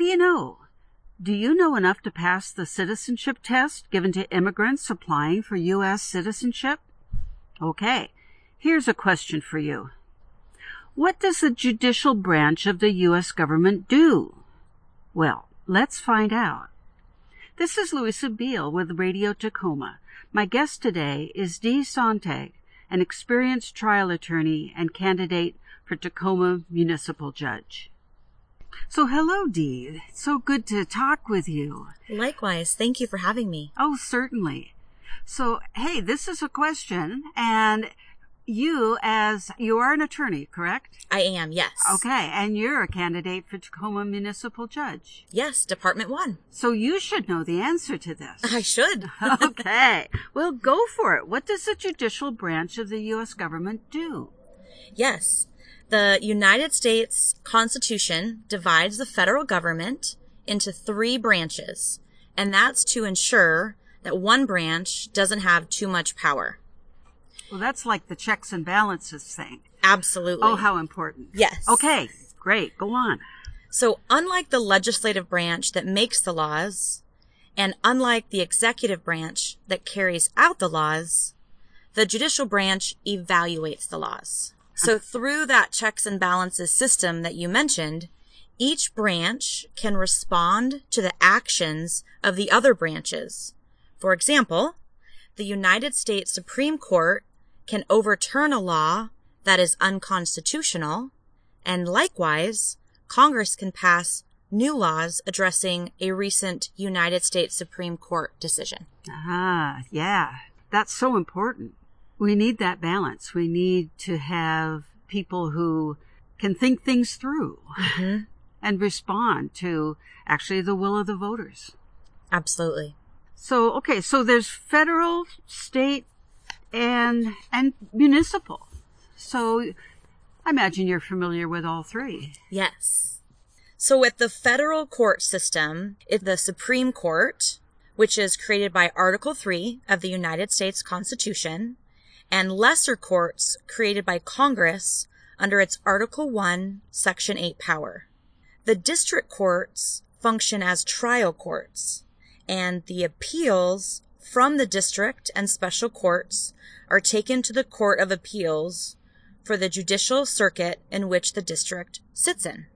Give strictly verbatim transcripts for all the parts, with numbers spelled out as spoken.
do you know? Do you know enough to pass the citizenship test given to immigrants applying for U S citizenship? Okay, here's a question for you. What does the judicial branch of the U S government do? Well, let's find out. This is Louisa Beal with Radio Tacoma. My guest today is Dee Sontag, an experienced trial attorney and candidate for Tacoma Municipal Judge. So hello, Dee. It's so good to talk with you. Likewise. Thank you for having me. Oh, certainly. So, hey, this is a question, and you, as you are an attorney, correct? I am, yes. Okay, and you're a candidate for Tacoma Municipal Judge. Yes, Department One. So you should know the answer to this. I should. Okay, well, go for it. What does the judicial branch of the U S government do? Yes. The United States Constitution divides the federal government into three branches, and that's to ensure that one branch doesn't have too much power. Well, that's like the checks and balances thing. Absolutely. Oh, how important. Yes. Okay, great. Go on. So unlike the legislative branch that makes the laws, and unlike the executive branch that carries out the laws, the judicial branch evaluates the laws. So through that checks and balances system that you mentioned, each branch can respond to the actions of the other branches. For example, the United States Supreme Court can overturn a law that is unconstitutional, and likewise, Congress can pass new laws addressing a recent United States Supreme Court decision. Ah, yeah. That's so important. We need that balance. We need to have people who can think things through mm-hmm. and respond to actually the will of the voters. Absolutely. So, okay, so there's federal, state, and and municipal. So I imagine you're familiar with all three. Yes. So with the federal court system, it's the Supreme Court, which is created by Article three of the United States Constitution, and lesser courts created by Congress under its Article one, Section eight power. The district courts function as trial courts, and the appeals from the district and special courts are taken to the Court of Appeals for the judicial circuit in which the district sits in.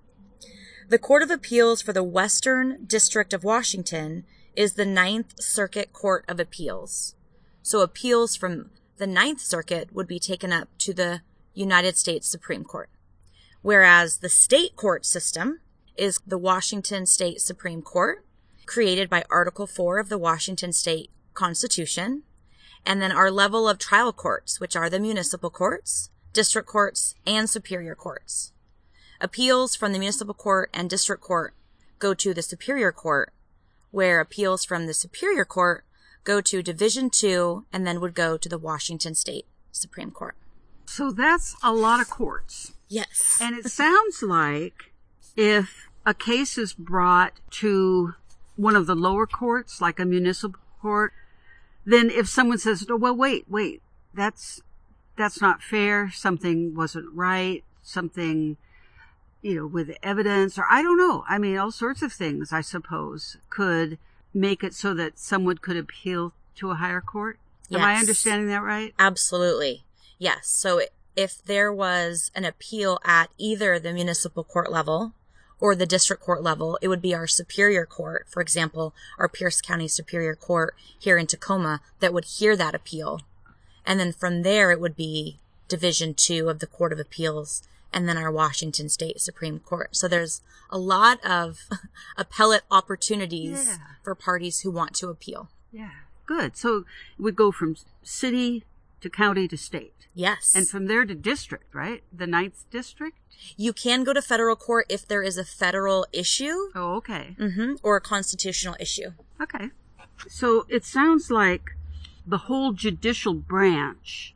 The Court of Appeals for the Western District of Washington is the Ninth Circuit Court of Appeals. So appeals from the Ninth Circuit would be taken up to the United States Supreme Court, whereas the state court system is the Washington State Supreme Court, created by Article four of the Washington State Constitution, and then our level of trial courts, which are the municipal courts, district courts, and superior courts. Appeals from the municipal court and district court go to the superior court, where appeals from the superior court go to Division two, and then would go to the Washington State Supreme Court. So that's a lot of courts. Yes. And it sounds like if a case is brought to one of the lower courts, like a municipal court, then if someone says, oh, well, wait, wait, that's that's not fair, something wasn't right, something, you know, with evidence, or I don't know. I mean, all sorts of things, I suppose, could make it so that someone could appeal to a higher court? Am Yes. I understanding that right? Absolutely. Yes. So if there was an appeal at either the municipal court level or the district court level, it would be our superior court, for example, our Pierce County Superior Court here in Tacoma, that would hear that appeal. And then from there, it would be Division two of the Court of Appeals, and then our Washington State Supreme Court. So there's a lot of appellate opportunities Yeah. for parties who want to appeal. Yeah, good. So it would go from city to county to state. Yes. And from there to district, right? The ninth district? You can go to federal court if there is a federal issue. Oh, okay. Mm-hmm, or a constitutional issue. Okay. So it sounds like the whole judicial branch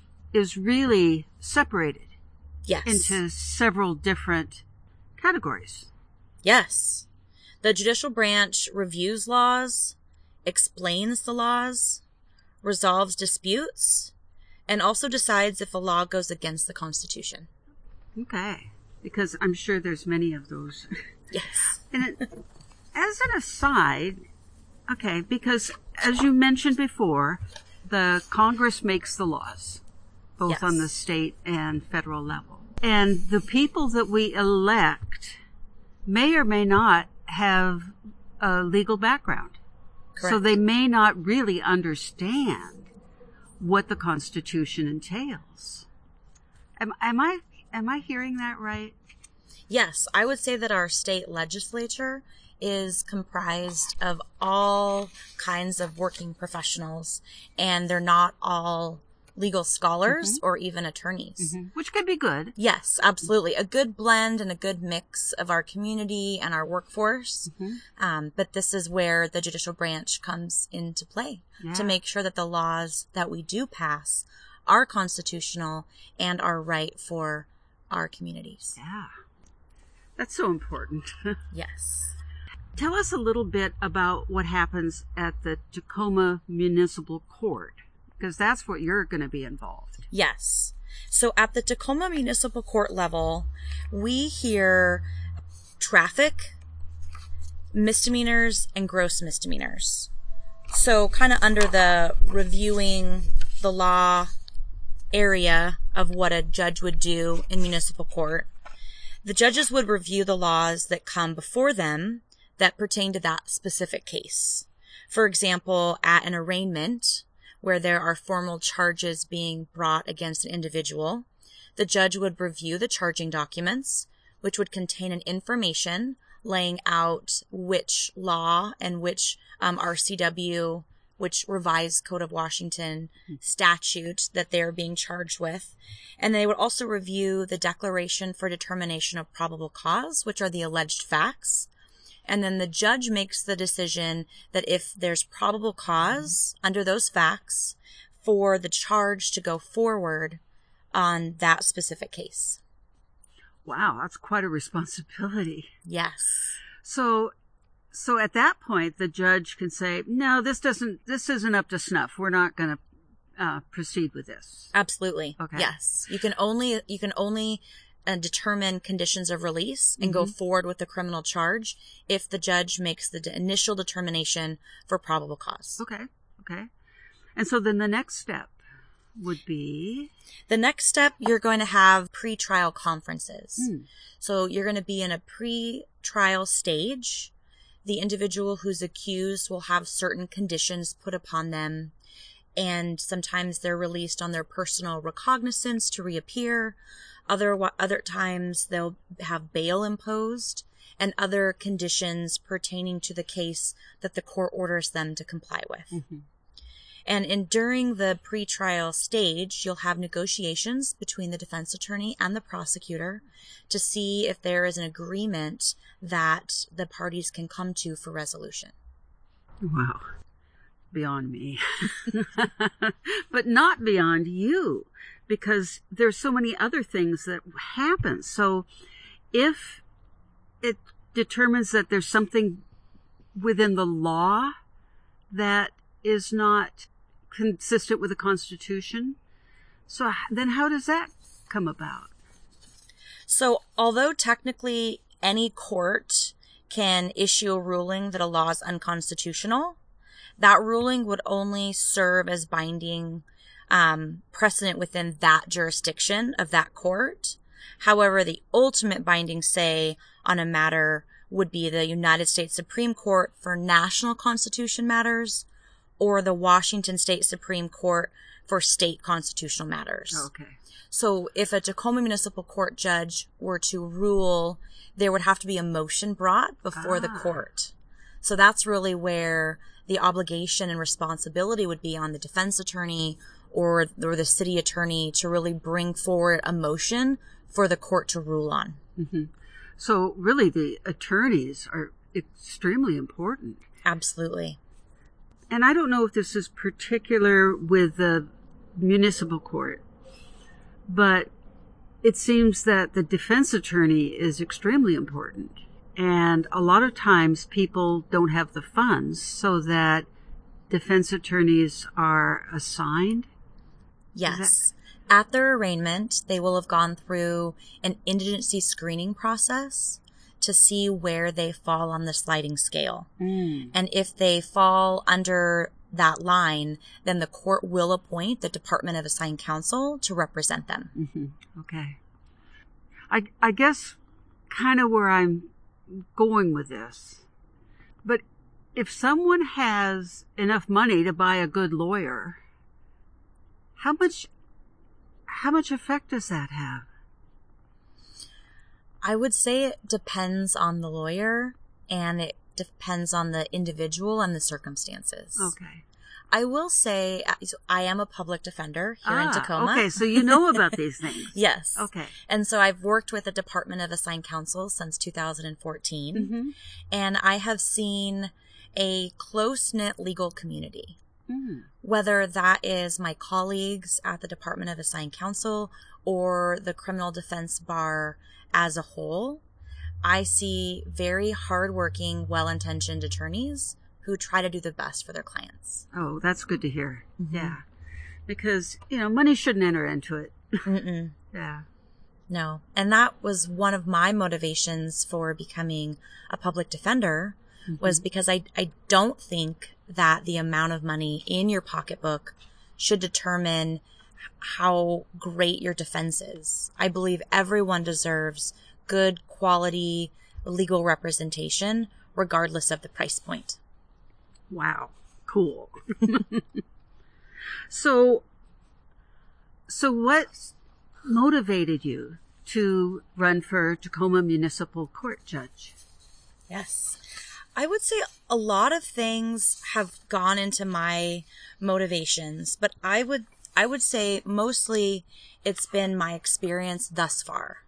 is really separated Yes. into several different categories. Yes. The judicial branch reviews laws, explains the laws, resolves disputes, and also decides if a law goes against the Constitution. Okay. Because I'm sure there's many of those. Yes. And it, as an aside, okay, because as you mentioned before, the Congress makes the laws, both Yes. on the state and federal level. And the people that we elect may or may not have a legal background. Correct. So they may not really understand what the Constitution entails. Am, am I am I hearing that right? Yes, I would say that our state legislature is comprised of all kinds of working professionals, and they're not all legal scholars Mm-hmm. or even attorneys. Mm-hmm. Which could be good. Yes, absolutely. A good blend and a good mix of our community and our workforce. Mm-hmm. Um, but this is where the judicial branch comes into play Yeah. to make sure that the laws that we do pass are constitutional and are right for our communities. Yeah. That's so important. Yes. Tell us a little bit about what happens at the Tacoma Municipal Court, because that's what you're going to be involved. Yes. So at the Tacoma Municipal Court level, we hear traffic, misdemeanors, and gross misdemeanors. So kind of under the reviewing the law area of what a judge would do in municipal court. The judges would review the laws that come before them that pertain to that specific case. For example, at an arraignment, where there are formal charges being brought against an individual, the judge would review the charging documents, which would contain an information laying out which law and which um, R C W, which revised Code of Washington statute that they are being charged with. And they would also review the declaration for determination of probable cause, which are the alleged facts. And then the judge makes the decision that if there's probable cause under those facts for the charge to go forward on that specific case. Wow, that's quite a responsibility. Yes. So, so at that point, the judge can say, no, this doesn't, this isn't up to snuff. We're not going to uh, proceed with this. Absolutely. Okay. Yes. You can only, you can only uh, determine conditions of release and Mm-hmm. go forward with the criminal charge if the judge makes the de- initial determination for probable cause. Okay. Okay. And so then the next step would be, The next step, you're going to have pre-trial conferences. Hmm. So you're going to be in a pre-trial stage. The individual who's accused will have certain conditions put upon them, and sometimes they're released on their personal recognizance to reappear. Other other times they'll have bail imposed and other conditions pertaining to the case that the court orders them to comply with. Mm-hmm. And in during the pretrial stage, you'll have negotiations between the defense attorney and the prosecutor to see if there is an agreement that the parties can come to for resolution. wow, beyond me, but not beyond you, because there's so many other things that happen. So if it determines that there's something within the law that is not consistent with the Constitution, so h- then how does that come about? So although technically any court can issue a ruling that a law is unconstitutional, that ruling would only serve as binding um, precedent within that jurisdiction of that court. However, the ultimate binding say on a matter would be the United States Supreme Court for national constitution matters, or the Washington State Supreme Court for state constitutional matters. Okay. So if a Tacoma Municipal Court judge were to rule, there would have to be a motion brought before the Ah. court. So that's really where the obligation and responsibility would be on the defense attorney or, or the city attorney to really bring forward a motion for the court to rule on. Mm-hmm. So really the attorneys are extremely important. Absolutely. And I don't know if this is particular with the municipal court, but it seems that the defense attorney is extremely important. And a lot of times people don't have the funds so that defense attorneys are assigned. Yes. At their arraignment, they will have gone through an indigency screening process to see where they fall on the sliding scale. Mm. And if they fall under that line, then the court will appoint the Department of Assigned Counsel to represent them. Mm-hmm. Okay. I, I guess kind of where I'm going with this, but if someone has enough money to buy a good lawyer, how much, how much effect does that have? I would say it depends on the lawyer, and it depends on the individual and the circumstances. Okay. I will say I am a public defender here ah, in Tacoma. Okay, so you know about these things. Yes. Okay. And so I've worked with the Department of Assigned Counsel since two thousand fourteen, mm-hmm. and I have seen a close-knit legal community. Mm. Whether that is my colleagues at the Department of Assigned Counsel or the criminal defense bar as a whole, I see very hardworking, well-intentioned attorneys who try to do the best for their clients. Oh, that's good to hear. Mm-hmm. Yeah. Because, you know, money shouldn't enter into it. Mm-mm. Yeah. No. And that was one of my motivations for becoming a public defender, mm-hmm. was because I, I don't think that the amount of money in your pocketbook should determine how great your defense is. I believe everyone deserves good quality legal representation, regardless of the price point. Wow. Cool. so, so what motivated you to run for Tacoma Municipal Court Judge? Yes. I would say a lot of things have gone into my motivations, but I would, I would say mostly it's been my experience thus far.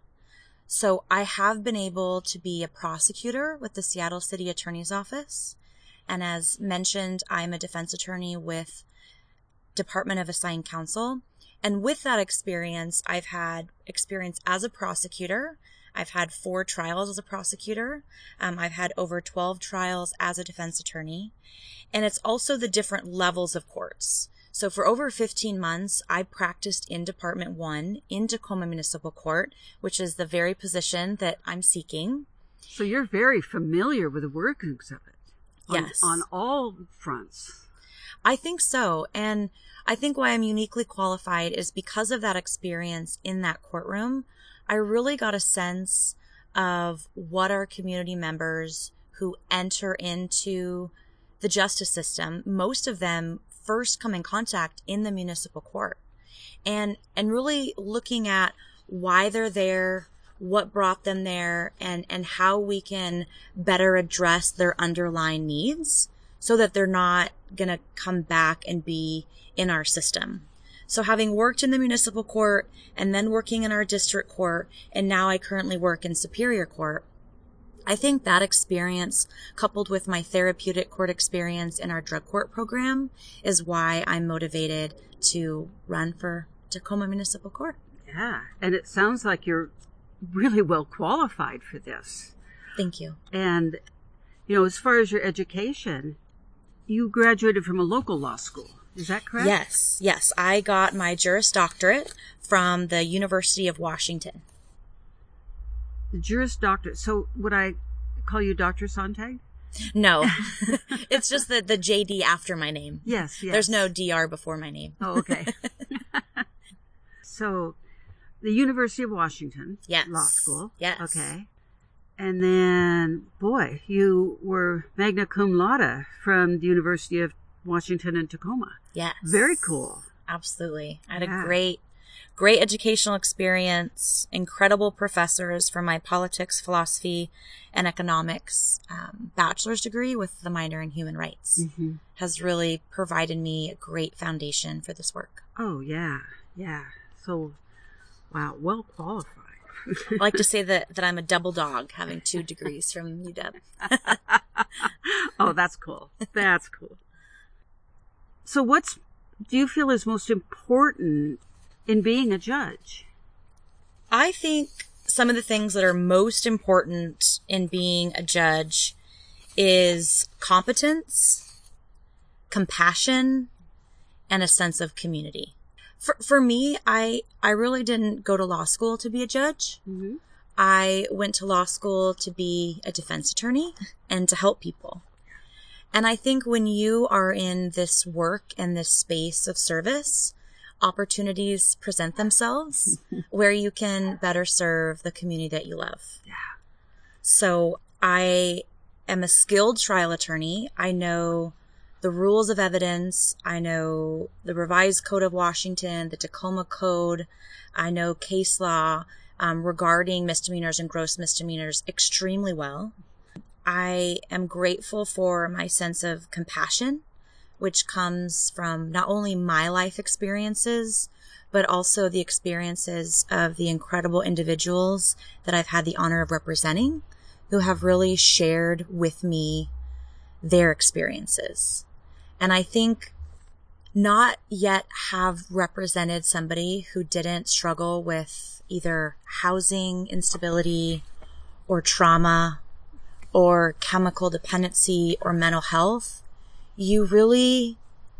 So I have been able to be a prosecutor with the Seattle City Attorney's Office. And as mentioned, I'm a defense attorney with Department of Assigned Counsel. And with that experience, I've had experience as a prosecutor. I've had four trials as a prosecutor. Um, I've had over twelve trials as a defense attorney. And it's also the different levels of courts. So for over fifteen months, I practiced in Department one in Tacoma Municipal Court, which is the very position that I'm seeking. So you're very familiar with the workings of it. On, Yes. On all fronts. I think so. And I think why I'm uniquely qualified is because of that experience in that courtroom. I really got a sense of what our community members who enter into the justice system, most of them first come in contact in the municipal court. And, and really looking at why they're there, what brought them there, and, and how we can better address their underlying needs so that they're not going to come back and be in our system. So having worked in the municipal court and then working in our district court, and now I currently work in Superior Court, I think that experience, coupled with my therapeutic court experience in our drug court program, is why I'm motivated to run for Tacoma Municipal Court. Yeah. And it sounds like you're really well qualified for this. Thank you. And, you know, as far as your education, you graduated from a local law school. Is that correct? Yes. Yes. I got my Juris Doctorate from the University of Washington. The Juris Doctorate. So would I call you Doctor Sontag? No. It's just the, the J D after my name. Yes, yes. There's no D R before my name. Oh, okay. So, the University of Washington Yes. Law School. Yes. Okay. And then, boy, you were magna cum laude from the University of Washington in Tacoma. Yes. Very cool. Absolutely. I had Yeah. a great, great educational experience, incredible professors from my politics, philosophy, and economics um, bachelor's degree with the minor in human rights. Mm-hmm. Has really provided me a great foundation for this work. Oh, yeah. Yeah. So, wow, well qualified. I like to say that, that I'm a double dog, having two degrees from U W. Oh, that's cool. That's cool. So what's, do you feel is most important in being a judge? I think some of the things that are most important in being a judge is competence, compassion, and a sense of community. For, for me, I, I really didn't go to law school to be a judge. Mm-hmm. I went to law school to be a defense attorney and to help people. And I think when you are in this work and this space of service, opportunities present themselves where you can better serve the community that you love. Yeah. So I am a skilled trial attorney. I know the rules of evidence. I know the Revised Code of Washington, the Tacoma Code. I know case law um, regarding misdemeanors and gross misdemeanors extremely well. I am grateful for my sense of compassion, which comes from not only my life experiences, but also the experiences of the incredible individuals that I've had the honor of representing, who have really shared with me their experiences. And I think not yet have represented somebody who didn't struggle with either housing instability or trauma or chemical dependency or mental health. You really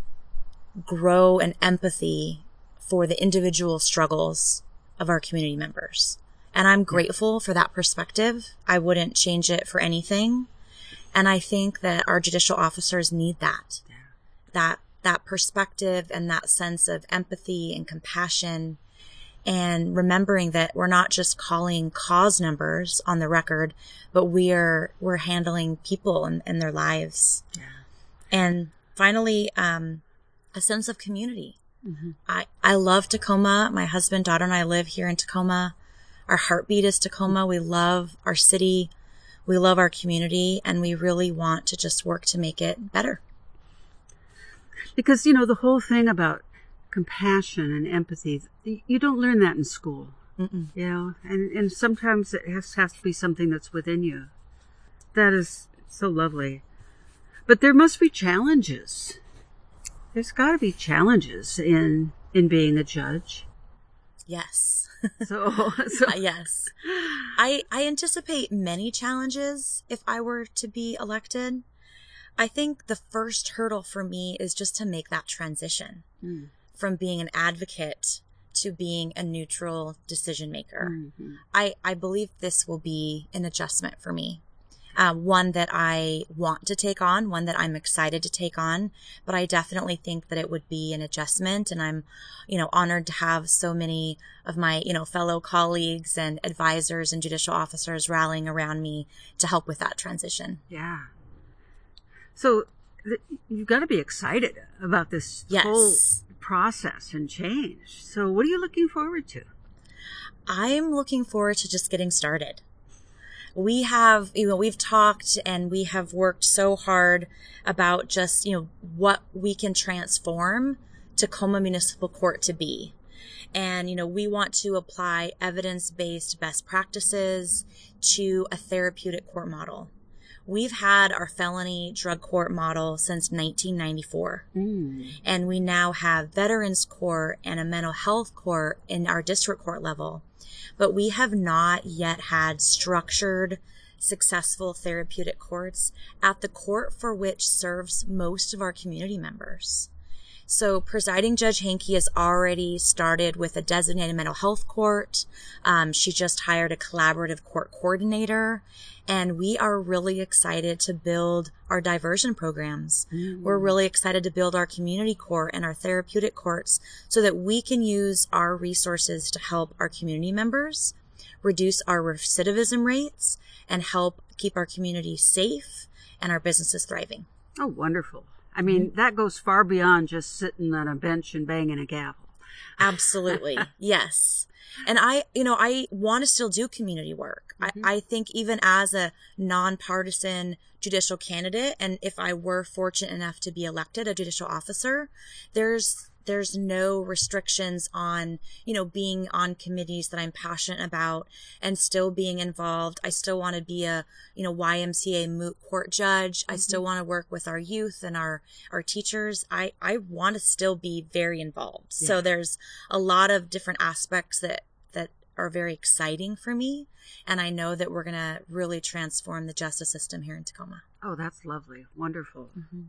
grow an empathy for the individual struggles of our community members. And I'm grateful for that perspective. I wouldn't change it for anything. And I think that our judicial officers need that, yeah. that, that perspective and that sense of empathy and compassion, and remembering that we're not just calling cause numbers on the record, but we are, we're handling people and, and their lives. Yeah. And finally, um, a sense of community. Mm-hmm. I, I love Tacoma. My husband, daughter, and I live here in Tacoma. Our heartbeat is Tacoma. We love our city. We love our community, and we really want to just work to make it better. Because, you know, the whole thing about compassion and empathy, you don't learn that in school. Mm-mm. You know, and, and sometimes it has, has to be something that's within you. That is so lovely. But there must be challenges. There's got to be challenges in in being a judge. Yes. So, so. Uh, yes. I I anticipate many challenges if I were to be elected. I think the first hurdle for me is just to make that transition mm. from being an advocate to being a neutral decision maker. Mm-hmm. I, I believe this will be an adjustment for me. Uh, one that I want to take on, one that I'm excited to take on, but I definitely think that it would be an adjustment, and I'm, you know, honored to have so many of my, you know, fellow colleagues and advisors and judicial officers rallying around me to help with that transition. Yeah. So th- you've got to be excited about this yes. whole process and change. So what are you looking forward to? I'm looking forward to just getting started. We have, you know, we've talked and we have worked so hard about just, you know, what we can transform Tacoma Municipal Court to be. And, you know, we want to apply evidence-based best practices to a therapeutic court model. We've had our felony drug court model since nineteen ninety-four. Mm. And we now have veterans court and a mental health court in our district court level. But we have not yet had structured, successful therapeutic courts at the court for which serves most of our community members. So presiding Judge Hankey has already started with a designated mental health court. Um, she just hired a collaborative court coordinator. And we are really excited to build our diversion programs. Mm-hmm. We're really excited to build our community court and our therapeutic courts so that we can use our resources to help our community members, reduce our recidivism rates, and help keep our community safe and our businesses thriving. Oh, wonderful. I mean, mm-hmm. that goes far beyond just sitting on a bench and banging a gavel. Absolutely. Yes. And I, you know, I want to still do community work. Mm-hmm. I, I think even as a nonpartisan judicial candidate, and if I were fortunate enough to be elected a judicial officer, there's, there's no restrictions on, you know, being on committees that I'm passionate about and still being involved. I still want to be a, you know, Y M C A moot court judge. Mm-hmm. I still want to work with our youth and our, our teachers. I, I want to still be very involved. Yeah. So there's a lot of different aspects that, that are very exciting for me. And I know that we're going to really transform the justice system here in Tacoma. Oh, that's lovely. Wonderful. Mm-hmm.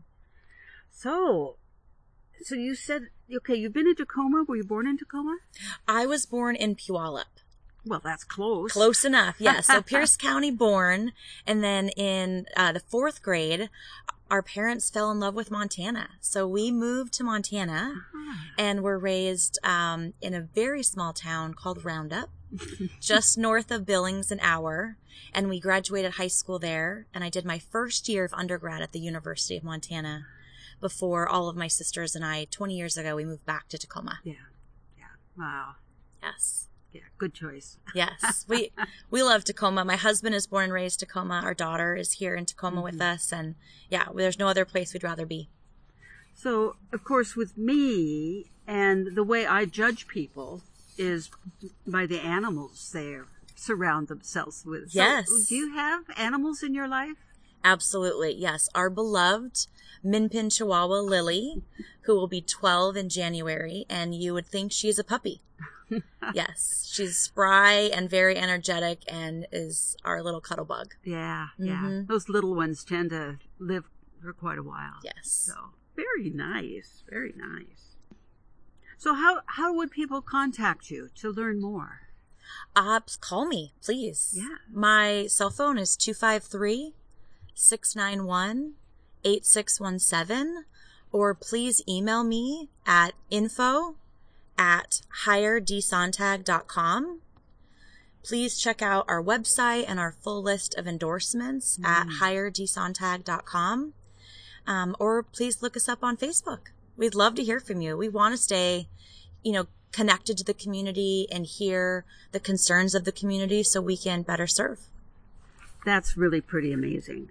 So, So you said, okay, you've been in Tacoma. Were you born in Tacoma? I was born in Puyallup. Well, that's close. Close enough, yes. So Pierce County born, and then in uh, the fourth grade, our parents fell in love with Montana. So we moved to Montana uh-huh. and were raised um, in a very small town called Roundup, just north of Billings an hour. And we graduated high school there, and I did my first year of undergrad at the University of Montana before all of my sisters and I, twenty years ago, we moved back to Tacoma. Yeah. Yeah. Wow. Yes. Yeah, good choice. Yes, we we love Tacoma. My husband is born and raised Tacoma. Our daughter is here in Tacoma mm-hmm. with us. And yeah, there's no other place we'd rather be. So, of course, with me and the way I judge people is by the animals they surround themselves with. Yes. So, do you have animals in your life? Absolutely, yes. Our beloved Min Pin Chihuahua, Lily, who will be twelve in January, and you would think she's a puppy. Yes, she's spry and very energetic and is our little cuddle bug. Yeah, yeah. Mm-hmm. Those little ones tend to live for quite a while. Yes. So, very nice, very nice. So how, how would people contact you to learn more? Uh, call me, please. Yeah. My cell phone is two five three, six nine one, eight six one seven, or please email me at info at higher d sontag dot com. Please check out our website and our full list of endorsements mm. at higher d sontag dot com. Um, or please look us up on Facebook. We'd love to hear from you. We want to stay, you know, connected to the community and hear the concerns of the community so we can better serve. That's really pretty amazing.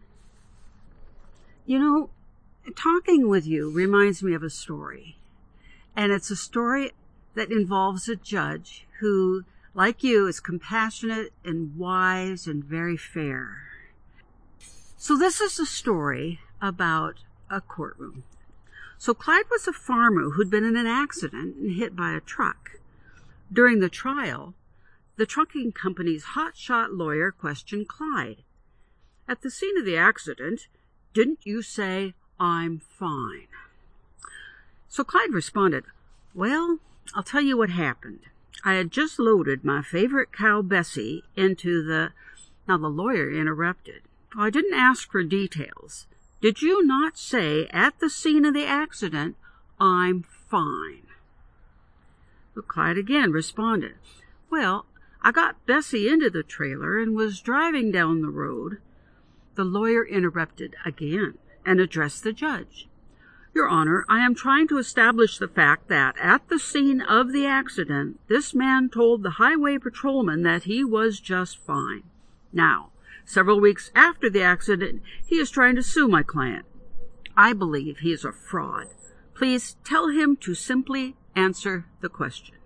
You know, talking with you reminds me of a story. And it's a story that involves a judge who, like you, is compassionate and wise and very fair. So this is a story about a courtroom. So Clyde was a farmer who'd been in an accident and hit by a truck. During the trial, the trucking company's hotshot lawyer questioned Clyde. At the scene of the accident, didn't you say, "I'm fine"? So Clyde responded, "Well, I'll tell you what happened. I had just loaded my favorite cow, Bessie, into the..." Now the lawyer interrupted. "I didn't ask for details. Did you not say at the scene of the accident, 'I'm fine'?" But Clyde again responded, "Well, I got Bessie into the trailer and was driving down the road." The lawyer interrupted again and addressed the judge. "Your Honor, I am trying to establish the fact that at the scene of the accident, this man told the highway patrolman that he was just fine. Now, several weeks after the accident, he is trying to sue my client. I believe he is a fraud. Please tell him to simply answer the question."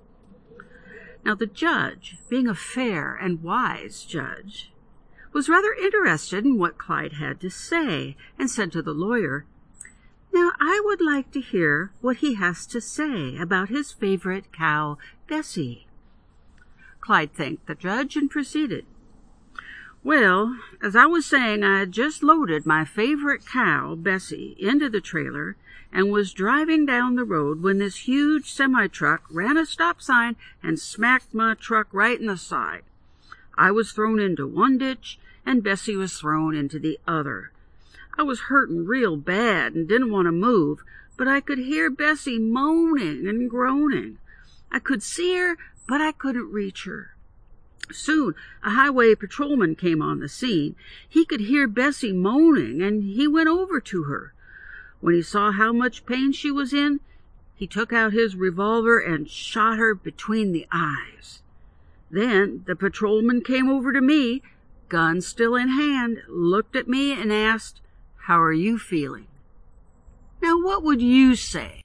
Now the judge, being a fair and wise judge, was rather interested in what Clyde had to say and said to the lawyer, "Now I would like to hear what he has to say about his favorite cow, Bessie." Clyde thanked the judge and proceeded. "Well, as I was saying, I had just loaded my favorite cow, Bessie, into the trailer and was driving down the road when this huge semi-truck ran a stop sign and smacked my truck right in the side. I was thrown into one ditch and Bessie was thrown into the other. I was hurting real bad and didn't want to move, but I could hear Bessie moaning and groaning. I could see her, but I couldn't reach her. Soon a highway patrolman came on the scene. He could hear Bessie moaning, and he went over to her. When he saw how much pain she was in, he took out his revolver and shot her between the eyes. Then the patrolman came over to me, gun still in hand, looked at me and asked, 'How are you feeling?' Now what would you say?"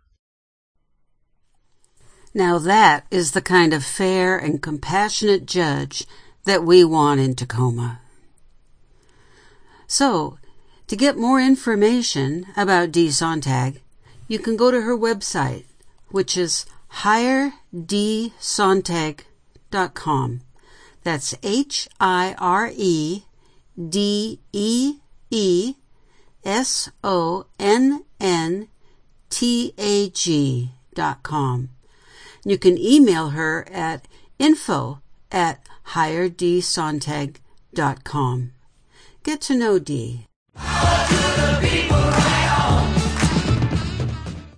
Now that is the kind of fair and compassionate judge that we want in Tacoma. So, to get more information about Dee Sontag, you can go to her website, which is higher d sontag dot com. That's H I R E D E E S O N N T A G dot com. You can email her at info at hire d sontag dot com. Get to know Dee. To the people, right on.